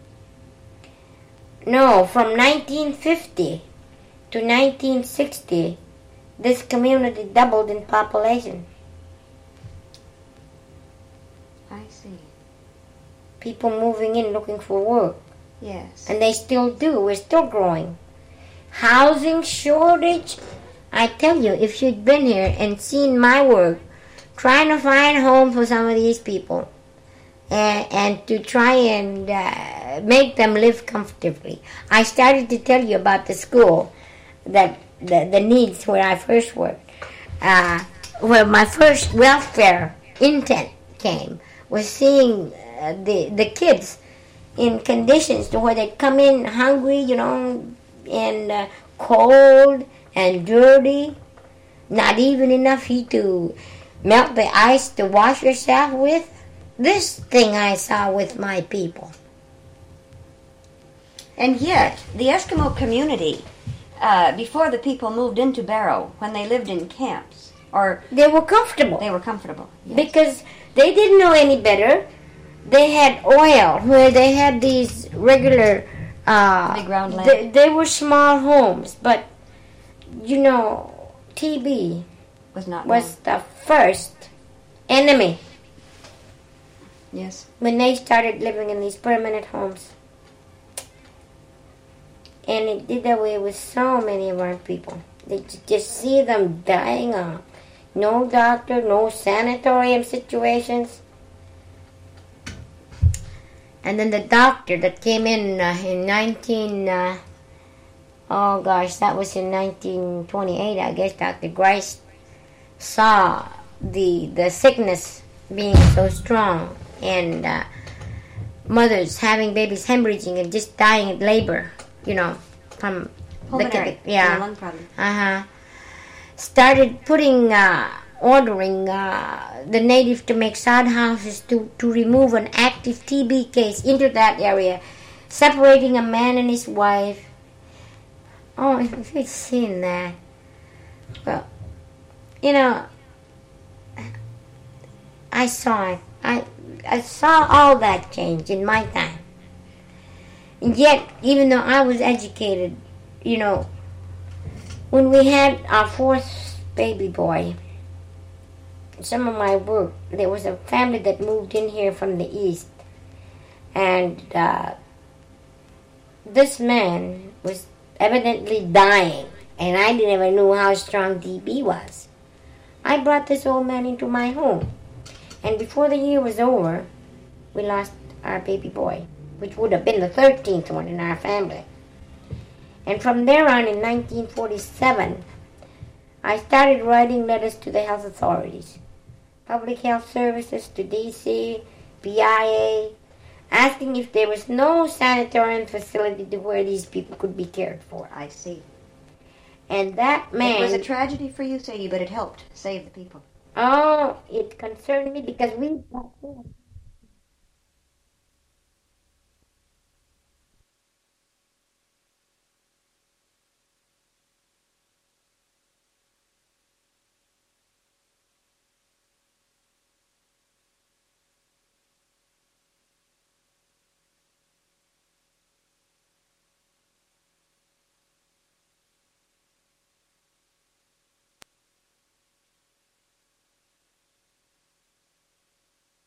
A: no, from nineteen fifty to nineteen sixty, this community doubled in population.
B: I see.
A: People moving in looking for work.
B: Yes.
A: And they still do. We're still growing. Housing shortage. I tell you, if you'd been here and seen my work, trying to find homes for some of these people, and, and to try and uh, make them live comfortably. I started to tell you about the school, that the, the needs where I first worked. Uh, where my first welfare intent came was seeing uh, the, the kids in conditions to where they'd come in hungry, you know, and uh, cold and dirty, not even enough heat to melt the ice to wash yourself with. This thing I saw with my people.
B: And yet, the Eskimo community, uh, before the people moved into Barrow, when they lived in camps, or
A: they were comfortable.
B: They were comfortable. Yes.
A: Because they didn't know any better. They had oil where they had these regular... Uh,
B: Big round land.
A: They, they were small homes, but, you know, T B
B: was not
A: was the first enemy.
B: Yes.
A: When they started living in these permanent homes. And it did away with so many of our people. They just see them dying off. No doctor, no sanatorium situations. And then the doctor that came in uh, in nineteen, uh, oh gosh, that was in nineteen twenty-eight, I guess, Doctor Grice saw the the sickness being so strong and uh, mothers having babies hemorrhaging and just dying in labor, you know, from
B: pulmonary,
A: the, yeah,
B: lung problem.
A: Uh-huh. Started putting, uh, ordering uh, the natives to make sod houses to, to remove an active T B case into that area, separating a man and his wife. Oh, if you'd seen that. Well, you know, I saw it. I, I saw all that change in my time. And yet, even though I was educated, you know, when we had our fourth baby boy, some of my work, there was a family that moved in here from the east. And uh, this man was evidently dying. And I never knew how strong T B was. I brought this old man into my home. And before the year was over, we lost our baby boy, which would have been the thirteenth one in our family. And from there on, in nineteen forty-seven, I started writing letters to the health authorities, Public Health Services, to D C, P I A, asking if there was no sanatorium facility to where these people could be cared for.
B: I see.
A: And that man...
B: It was a tragedy for you, Sadie, but it helped save the people.
A: Oh, it concerned me because we got